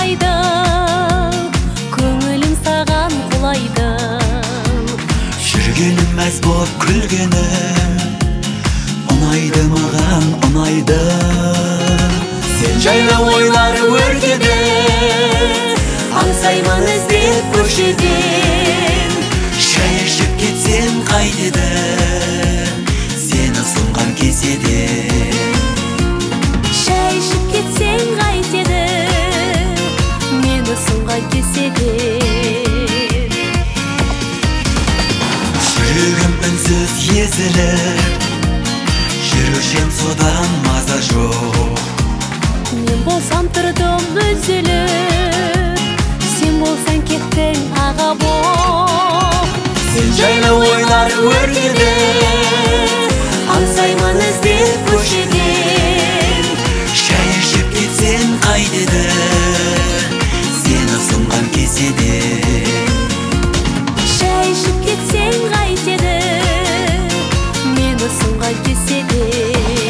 ұнайды, көңілім саған құлайды. Жүргенім мәз болып күлгенім ұнайды, маған ұнайды. Сен жайлы ойлар өртеді, аңсаймын іздеп көшеден. Шай ішіп кетсем қайтеді, сені ұсынған кеседен. Шай ішіп кетсең қайтеді, мені ұсынған кеседен. Жүрегім үнсіз езіліп, жүрушем содан маза жоқ. Мен болсам тұрдым үзіліп, сен болсаң кеттің аға боп. Сен жайлы ойлар өртеді, аңсаймын іздеп көшеден. Шай ішіп кетсең қайтеді, сені ұсынған кеседен. Шай ішіп кетсең қайтеді, мені ұсынған кеседен.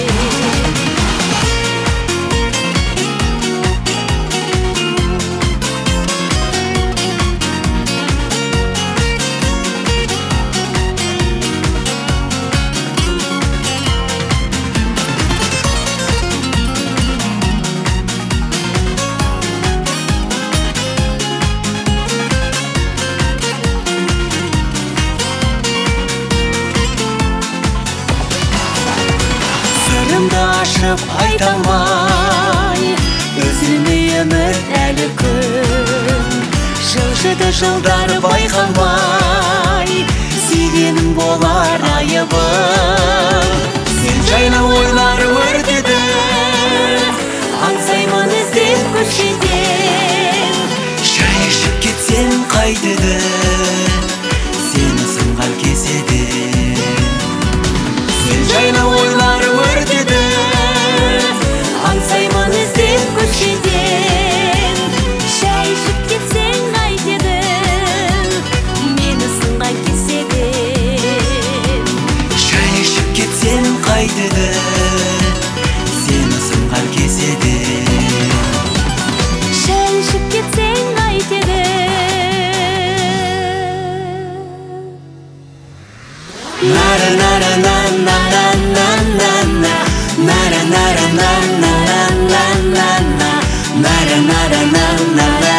Сырымды ашып айта алмай, үзілмей үміт әлі күн. Жылжыды жылдар байқалмай, сүйгенің болар айыбым. Сен жайлы ойлар өртеді, аңсаймын іздеп көшеден. Шай ішіп кетсем қайтеді, сені ұсынған кеседен. Сен жайлы ойлар өртеді, аңсаймын іздеп көшеден. Шай ішіп кетсең қайтеді, мені ұсынған кеседен. Шай ішіп кетсем қайтеді, сені ұсынған кеседен. Шай ішіп кетсең қайтеді. Нара нара на на на на на на, нара нара на на на на на, нара нара на на на.